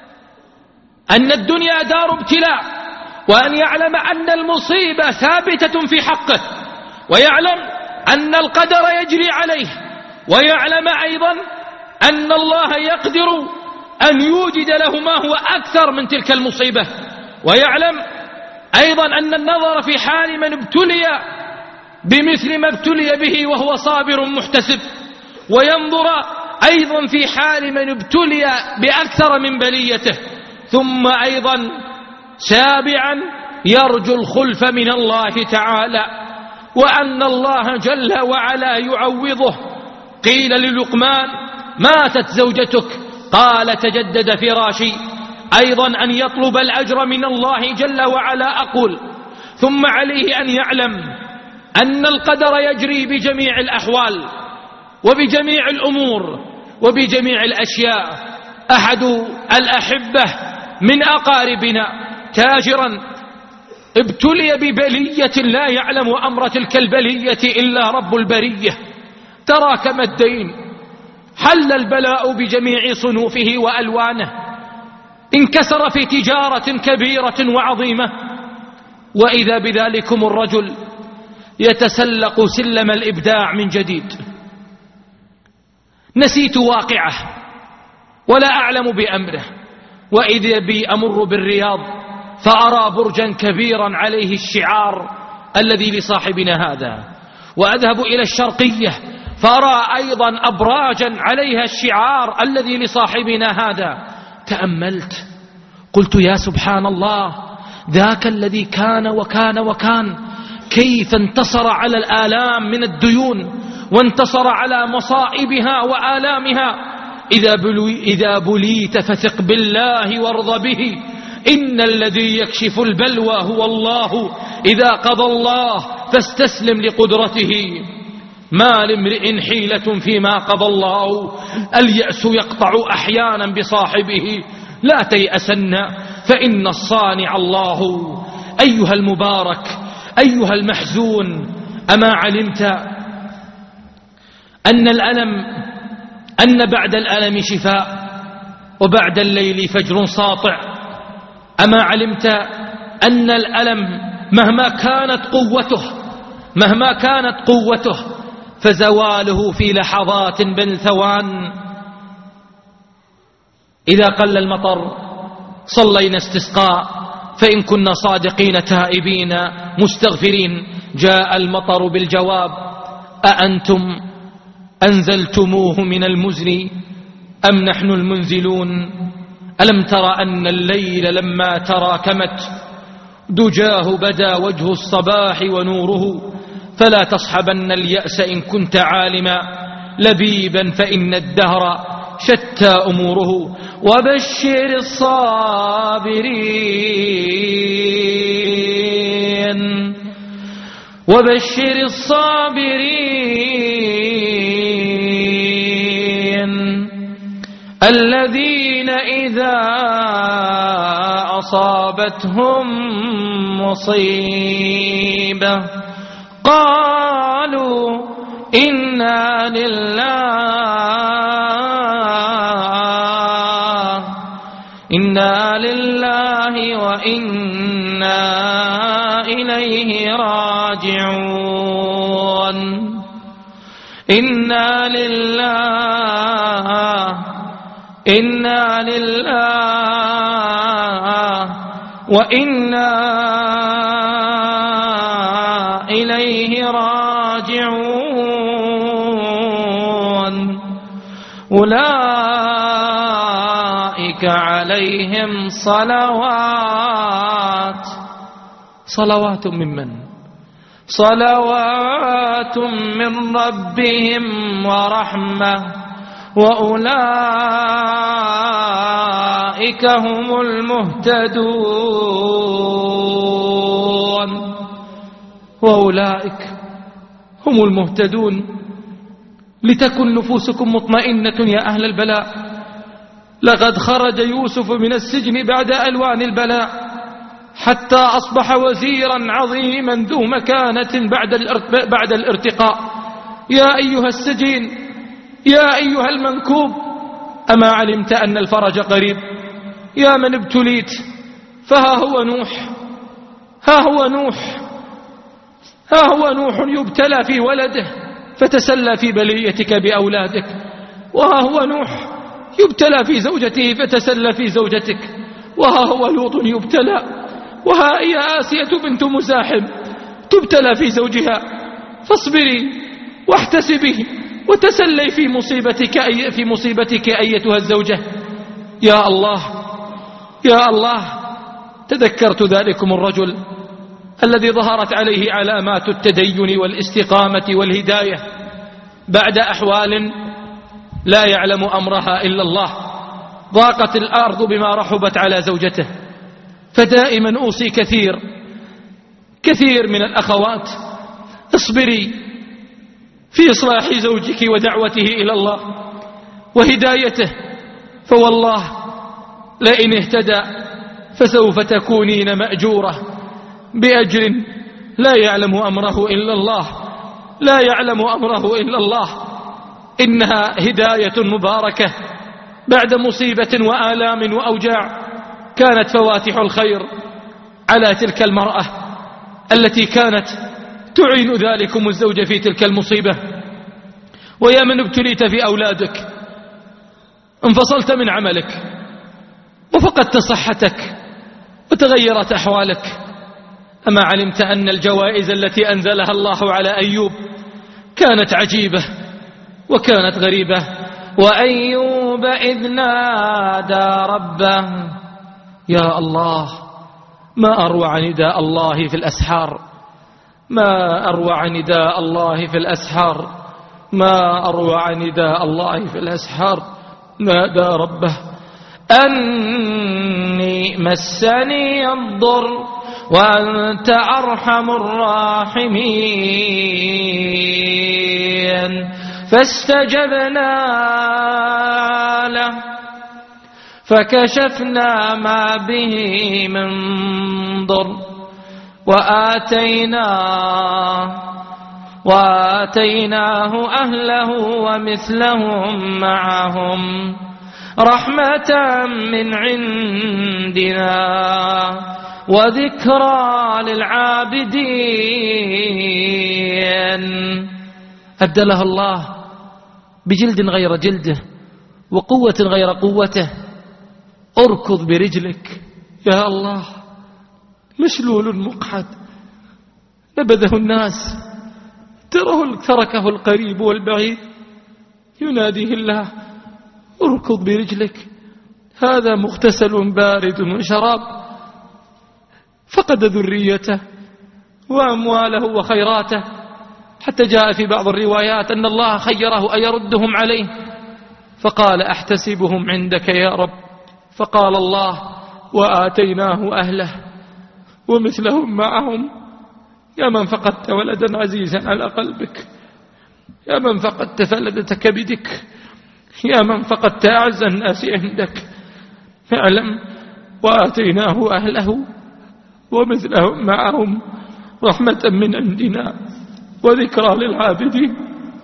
[SPEAKER 2] أن الدنيا دار ابتلاء وأن يعلم أن المصيبة ثابتة في حقه، ويعلم أن القدر يجري عليه، ويعلم أيضا أن الله يقدر أن يوجد له ما هو أكثر من تلك المصيبة، ويعلم أيضا أن النظر في حال من ابتلي بمثل ما ابتلي به وهو صابر محتسب، وينظر أيضا في حال من ابتلي بأكثر من بليته. ثم أيضا سابعا يرجو الخلف من الله تعالى، وأن الله جل وعلا يعوضه. قيل للقمان: ماتت زوجتك؟ قال: تجدد فراشي. أيضا أن يطلب الأجر من الله جل وعلا. أقول: ثم عليه أن يعلم أن القدر يجري بجميع الأحوال وبجميع الأمور وبجميع الأشياء. أحد الأحبة من أقاربنا تاجرا ابتلي ببلية لا يعلم أمر تلك البلية إلا رب البرية. تراكم الدين، حل البلاء بجميع صنوفه وألوانه، انكسر في تجارة كبيرة وعظيمة، وإذا بذلكم الرجل يتسلق سلم الإبداع من جديد. نسيت واقعه ولا أعلم بأمره، وإذا بي أمر بالرياض فأرى برجا كبيرا عليه الشعار الذي لصاحبنا هذا، وأذهب إلى الشرقية فأرى أيضا أبراجا عليها الشعار الذي لصاحبنا هذا. تأملت قلت يا سبحان الله، ذاك الذي كان وكان وكان كيف انتصر على الآلام من الديون، وانتصر على مصائبها وآلامها. إذا, بلي إذا بليت فثق بالله وارض به، إن الذي يكشف البلوى هو الله، إذا قضى الله فاستسلم لقدرته. ما لامرئ حيلة فيما قضى الله، اليأس يقطع أحيانا بصاحبه، لا تيأسن فإن الصانع الله. أيها المبارك، أيها المحزون، أما علمت أن الألم أن بعد الألم شفاء، وبعد الليل فجر ساطع؟ أما علمت أن الألم مهما كانت قوته مهما كانت قوته فزواله في لحظات بل ثوان. إذا قل المطر صلينا استسقاء، فإن كنا صادقين تائبين مستغفرين جاء المطر بالجواب. أأنتم أنزلتموه من المزن أم نحن المنزلون؟ ألم تر أن الليل لما تراكمت دجاه بدا وجه الصباح ونوره؟ فلا تصحبن اليأس إن كنت عالما لبيبا، فإن الدهر شتى أموره. وبشر الصابرين وبشر الصابرين الذين إذا أصابتهم مصيبة قالوا إنا لله إنا لله وإنا إليه راجعون. إنا لله إنا لله وإنا إليه راجعون. أولئك عليهم صلوات صلوات ممن صلوات من ربهم ورحمة، وأولئك هم المهتدون وأولئك هم المهتدون. لتكن نفوسكم مطمئنة يا أهل البلاء. لقد خرج يوسف من السجن بعد ألوان البلاء حتى أصبح وزيرا عظيما ذو مكانة بعد الارتقاء. يا أيها السجين، يا أيها المنكوب، أما علمت أن الفرج قريب؟ يا من ابتليت فها هو نوح ها هو نوح ها هو نوح يبتلى في ولده فتسلى في بليتك بأولادك، وها هو نوح يبتلى في زوجته فتسلى في زوجتك، وها هو لوط يبتلى، وها هي آسية بنت مزاحم تبتلى في زوجها. فاصبري واحتسبي وتسلي في مصيبتك أي في مصيبتك أيتها الزوجة. يا الله يا الله، تذكرت ذلكم الرجل الذي ظهرت عليه علامات التدين والاستقامة والهداية بعد أحوال لا يعلم أمرها إلا الله. ضاقت الأرض بما رحبت على زوجته، فدائما أوصي كثير كثير من الأخوات: اصبري في إصلاح زوجك ودعوته إلى الله وهدايته، فوالله لئن اهتدى فسوف تكونين مأجورة بأجر لا يعلم أمره إلا الله، لا يعلم أمره إلا الله. إنها هداية مباركة بعد مصيبة وآلام وأوجاع. كانت فواتح الخير على تلك المرأة التي كانت تعين ذلكم الزوج في تلك المصيبة. ويا من ابتليت في أولادك، انفصلت من عملك وفقدت صحتك وتغيرت أحوالك، أما علمت أن الجوائز التي أنزلها الله على أيوب كانت عجيبة وكانت غريبة؟ وأيوب إذ نادى ربه، يا الله ما أروع نداء الله في الأسحار، ما أروع نداء الله في الأسحار، ما أروع نداء الله في الأسحار. نادى ربه أني مسني الضر وأنت أرحم الراحمين، فاستجبنا له فكشفنا ما به من ضر وآتيناه وآتيناه أهله ومثلهم معهم رحمة من عندنا وذكرى للعابدين. أبدلها الله بجلد غير جلده وقوة غير قوته. اركض برجلك يا الله، مشلول مقحد نبذه الناس، تركه القريب والبعيد، يناديه الله اركض برجلك، هذا مغتسل بارد وشراب. فقد ذريته وأمواله وخيراته، حتى جاء في بعض الروايات أن الله خيره أيردهم عليه، فقال أحتسبهم عندك يا رب، فقال الله وآتيناه أهله ومثلهم معهم. يا من فقدت ولدا عزيزا على قلبك، يا من فقدت فلدة كبدك، يا من فقدت أعز الناس عندك، اعلم وآتيناه أهله ومثلهم معهم رحمة من عندنا وذكرى للعابدين.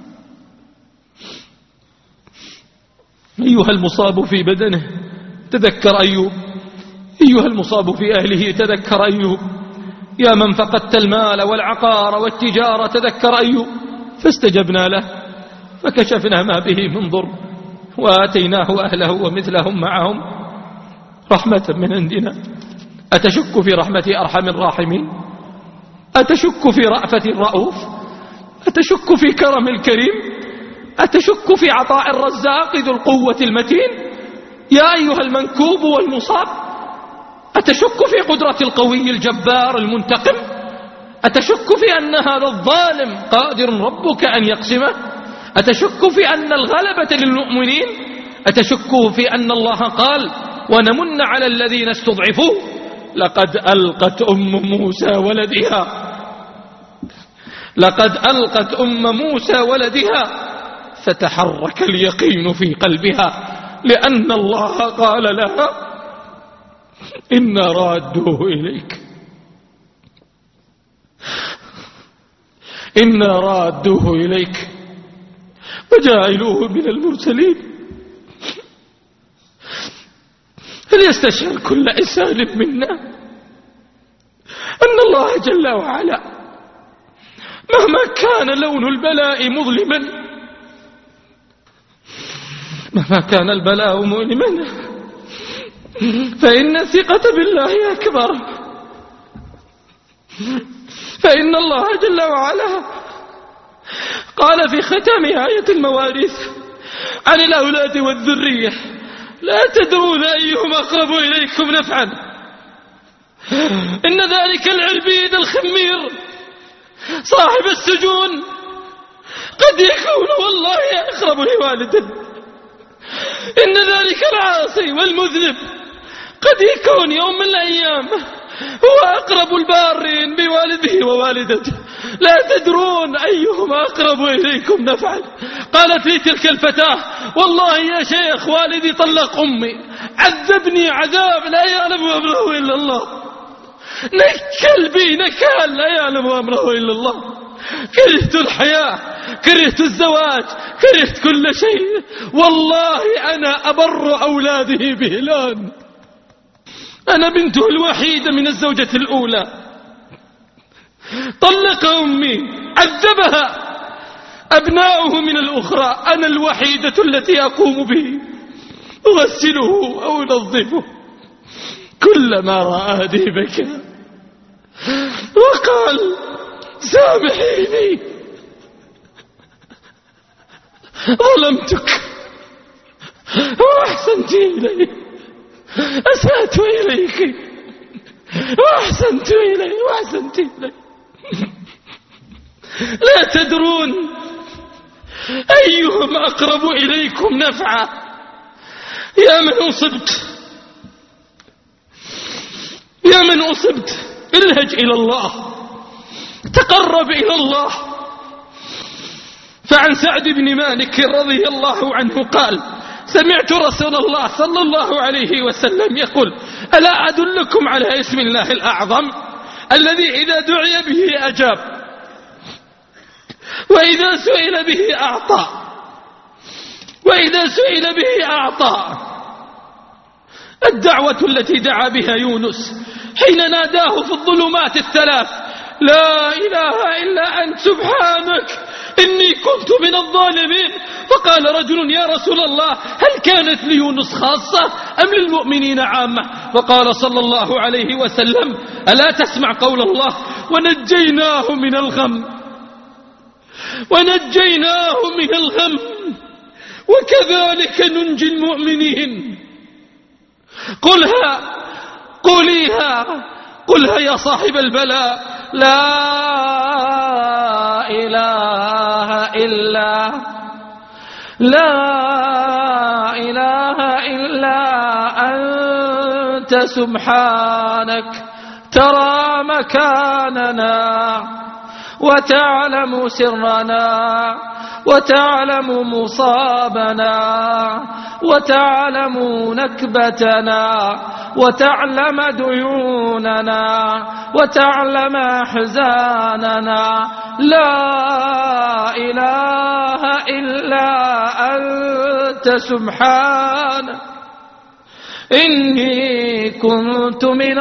[SPEAKER 2] أيها المصاب في بدنه تذكر أيوب، أيها المصاب في أهله تذكر أيوب، يا من فقدت المال والعقار والتجارة تذكر أيوب. فاستجبنا له فكشفنا ما به من ضر وآتيناه أهله ومثلهم معهم رحمة من عندنا. أتشك في رحمة أرحم الراحمين؟ أتشك في رأفة الرؤوف؟ أتشك في كرم الكريم؟ أتشك في عطاء الرزاق ذو القوة المتين؟ يا أيها المنكوب والمصاب، أتشك في قدرة القوي الجبار المنتقم؟ أتشك في أن هذا الظالم قادر ربك أن يقسمه؟ أتشك في أن الغلبة للمؤمنين؟ أتشك في أن الله قال ونمن على الذين استضعفوا؟ لقد ألقت أم موسى ولدها لقد ألقت أم موسى ولدها فتحرك اليقين في قلبها، لأن الله قال لها إنا رادوه إليك إنا رادوه إليك وجاعلوه من المرسلين. هل يستشعر كل إنسان منا أن الله جل وعلا مهما كان لون البلاء مظلما، مهما كان البلاء مؤلما، فإن الثقة بالله أكبر، فإن الله جل وعلا قال في ختام آية المواريث عن الأولاد والذرية لا تدرون أيهم أقرب إليكم نفعا، إن ذلك العربيد الخمير صاحب السجون قد يكون والله أقرب لوالده، إن ذلك العاصي والمذنب قد يكون يوم من الأيام هو أقرب البارين بوالده ووالدته، لا تدرون أيهما أقرب إليكم نفعا. قالت لي تلك الفتاة والله يا شيخ والدي طلق أمي، عذبني عذاب لا يعلم أمره إلا الله، نكل بي نكال لا يعلم أمره إلا الله. كرهت الحياة، كرهت الزواج، كرهت كل شيء. والله أنا أبر أولاده بهلان، أنا بنته الوحيدة من الزوجة الأولى، طلق أمي، عذبها أبناؤه من الأخرى، أنا الوحيدة التي أقوم به، أغسله أو أنظفه. كلما رآني بكى وقال سامحيني، ظلمتك وأحسنت إلي، أسأت إليك وأحسنت إلي وأحسنت إلي. لا تدرون أيهم أقرب إليكم نفعا. يا من أصبت، يا من أصبت، الهج إلى الله، تقرب إلى الله. فعن سعد بن مالك رضي الله عنه قال سمعت رسول الله صلى الله عليه وسلم يقول ألا أدلكم على اسم الله الأعظم الذي إذا دعي به أجاب وإذا سئل به أعطى وإذا سئل به أعطى. الدعوة التي دعا بها يونس حين ناداه في الظلمات الثلاث لا إله إلا أنت سبحانك إني كنت من الظالمين. فقال رجل يا رسول الله هل كانت ليونس خاصة أم للمؤمنين عامة؟ فقال صلى الله عليه وسلم ألا تسمع قول الله ونجيناه من الغم، ونجيناه من الغم وكذلك ننجي المؤمنين. قلها قوليها قلها يا صاحب البلاء لا إله إلا لا إله إلا أنت سبحانك ترى مكاننا وتعلم سرنا وتعلم مصابنا وتعلم نكبتنا وتعلم ديوننا وتعلم أحزاننا لا إله إلا أنت سبحانك إني كنت من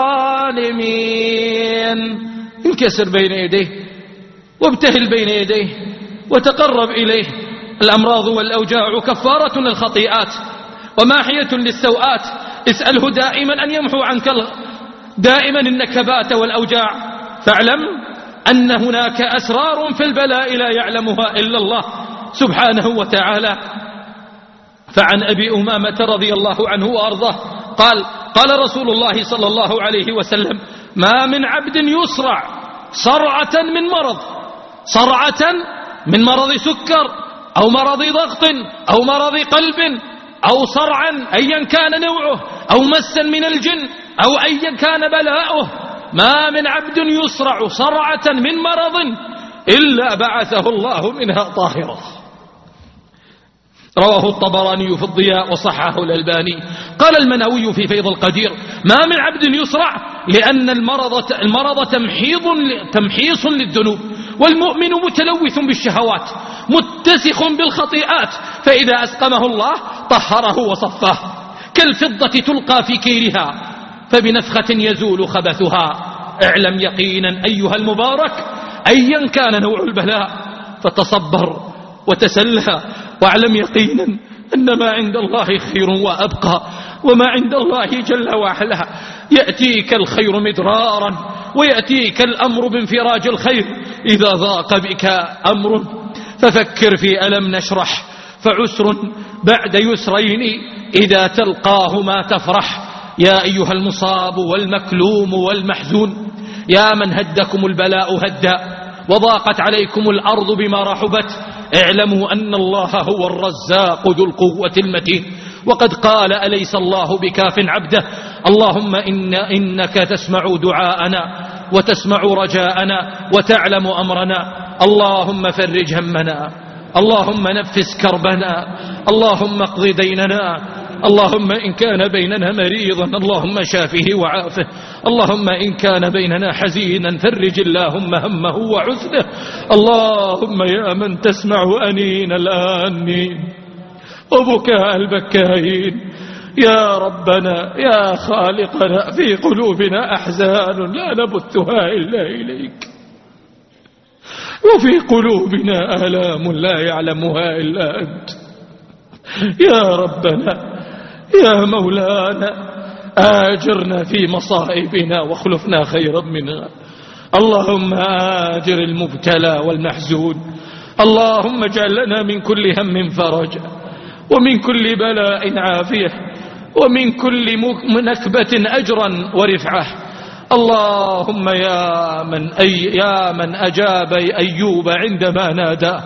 [SPEAKER 2] الظالمين. انكسر بين يديه وابتهل بين يديه وتقرب إليه. الأمراض والأوجاع كفارة للخطيئات وماحية للسوءات. اسأله دائما أن يمحو عنك دائما النكبات والأوجاع. فاعلم أن هناك أسرار في البلاء لا يعلمها إلا الله سبحانه وتعالى. فعن أبي أمامة رضي الله عنه وأرضاه قال قال رسول الله صلى الله عليه وسلم ما من عبد يصرع صرعة من مرض صرعة من مرض سكر أو مرض ضغط أو مرض قلب أو صرعا أيا كان نوعه أو مسا من الجن أو أيا كان بلاؤه، ما من عبد يصرع صرعة من مرض إلا بعثه الله منها طاهرة. رواه الطبراني في الضياء وصححه الألباني. قال المناوي في فيض القدير ما من عبد يصرع لأن المرض, المرض تمحيض تمحيص للذنوب، والمؤمن متلوث بالشهوات متسخ بالخطيئات، فإذا أسقمه الله طهره وصفاه كالفضة تلقى في كيرها فبنفخة يزول خبثها. اعلم يقينا أيها المبارك أيا كان نوع البلاء فتصبر وتسلى، واعلم يقينا أن ما عند الله خير وأبقى، وما عند الله جل وعلا يأتيك الخير مدرارا ويأتيك الأمر بانفراج الخير. إذا ضاق بك أمر ففكر في ألم نشرح، فعسر بعد يسرين إذا تلقاه ما تفرح. يا أيها المصاب والمكلوم والمحزون، يا من هدكم البلاء هدا وضاقت عليكم الأرض بما رحبت، اعلموا أن الله هو الرزاق ذو القوة المتين. وقد قال أليس الله بكاف عبده؟ اللهم إن إنك تسمع دعاءنا وتسمع رجاءنا وتعلم أمرنا. اللهم فرج همنا، اللهم نفس كربنا، اللهم اقض ديننا، اللهم إن كان بيننا مريضا اللهم شافه وعافه، اللهم إن كان بيننا حزينا فرج اللهم همه وعزله. اللهم يا من تسمع أنين الآنين وبكاء البكائين، يا ربنا يا خالقنا في قلوبنا أحزان لا نبثها إلا إليك، وفي قلوبنا آلام لا يعلمها إلا أنت. يا ربنا يا مولانا آجرنا في مصائبنا واخلفنا خيرا منها. اللهم آجر المبتلى والمحزون، اللهم اجعل لنا من كل هم فرجا، ومن كل بلاء عافية، ومن كل نكبة أجرا ورفعة. اللهم يا من, أي يا من أجاب أيوب عندما ناداه،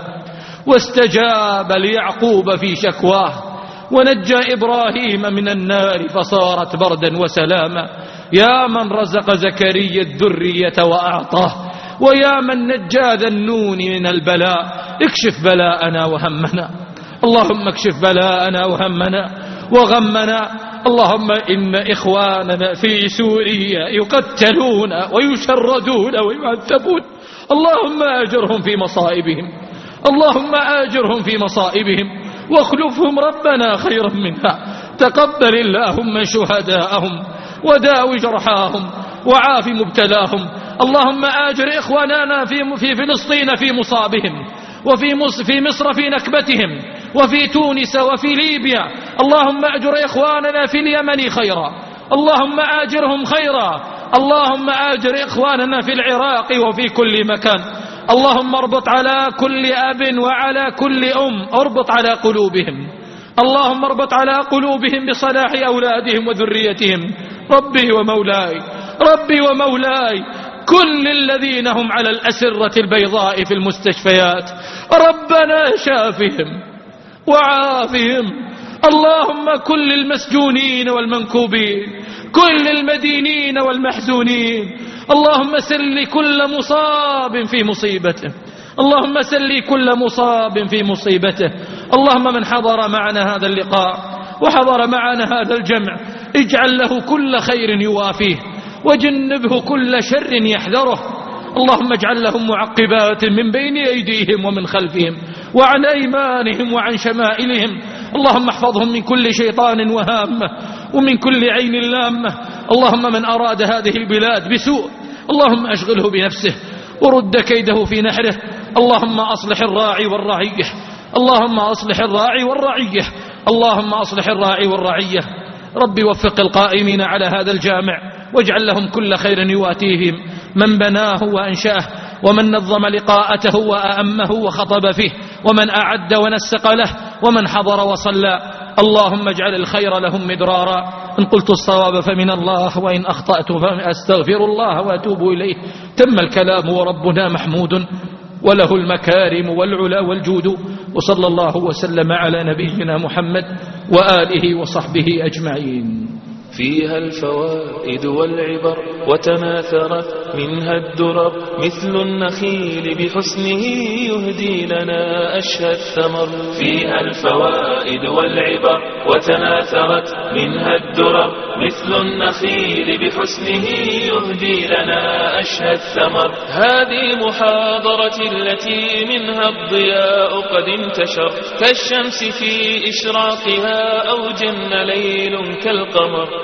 [SPEAKER 2] واستجاب ليعقوب في شكواه، ونجى إبراهيم من النار فصارت بردا وسلاما. يا من رزق زكريا الذرية وأعطاه، ويا من نجى ذا النون من البلاء، اكشف بلاءنا وهمنا. اللهم اكشف بلاءنا وهمنا وغمنا. اللهم إن إخواننا في سوريا يقتلون ويشردون ويعذبون، اللهم آجرهم في مصائبهم، اللهم آجرهم في مصائبهم واخلفهم ربنا خيرا منها. تقبل اللهم شهداءهم وداوي جرحاهم وعاف مبتلاهم. اللهم آجر إخواننا في في فلسطين في مصابهم، وفي مصر في مصر في نكبتهم، وفي تونس وفي ليبيا. اللهم أجر إخواننا في اليمن خيرا، اللهم آجرهم خيرا. اللهم آجر إخواننا في العراق وفي كل مكان. اللهم اربط على كل أب وعلى كل أم، اربط على قلوبهم، اللهم اربط على قلوبهم بصلاح أولادهم وذريتهم. ربي ومولاي ربي ومولاي كل الذين هم على الأسرة البيضاء في المستشفيات، ربنا شافهم وعافهم. اللهم كل المسجونين والمنكوبين، كل المدينين والمحزونين. اللهم سل كل مصاب في مصيبته، اللهم سل كل مصاب في مصيبته. اللهم من حضر معنا هذا اللقاء وحضر معنا هذا الجمع اجعل له كل خير يوافيه، وجنبه كل شر يحذره. اللهم اجعل لهم معقبات من بين أيديهم ومن خلفهم وعن أيمانهم وعن شمائلهم. اللهم احفظهم من كل شيطان وهامة ومن كل عين لامة. اللهم من أراد هذه البلاد بسوء اللهم أشغله بنفسه ورد كيده في نحره. اللهم أصلح الراعي والرعية، اللهم أصلح الراعي والرعية، اللهم أصلح الراعي والرعية. ربي وفق القائمين على هذا الجامع واجعل لهم كل خير يواتيهم، من بناه وأنشأه، ومن نظم لقاءته وأأمه وخطب فيه، ومن أعد ونسق له، ومن حضر وصلى. اللهم اجعل الخير لهم مدرارا. إن قلت الصواب فمن الله، وإن أخطأت فأستغفر الله وأتوب إليه. تم الكلام وربنا محمود، وله المكارم والعلا والجود. وصلى الله وسلم على نبينا محمد وآله وصحبه أجمعين.
[SPEAKER 1] فيها الفوائد والعبر وتناثرت منها الدرر، مثل النخيل بحسنه يهدي لنا أشهى الثمر. فيها الفوائد والعبر وتناثرت منها الدرر، مثل النخيل بحسنه يهدي لنا أشهى الثمر. هذه محاضرة التي منها الضياء قد انتشر، كالشمس في إشراقها أو جن ليل كالقمر.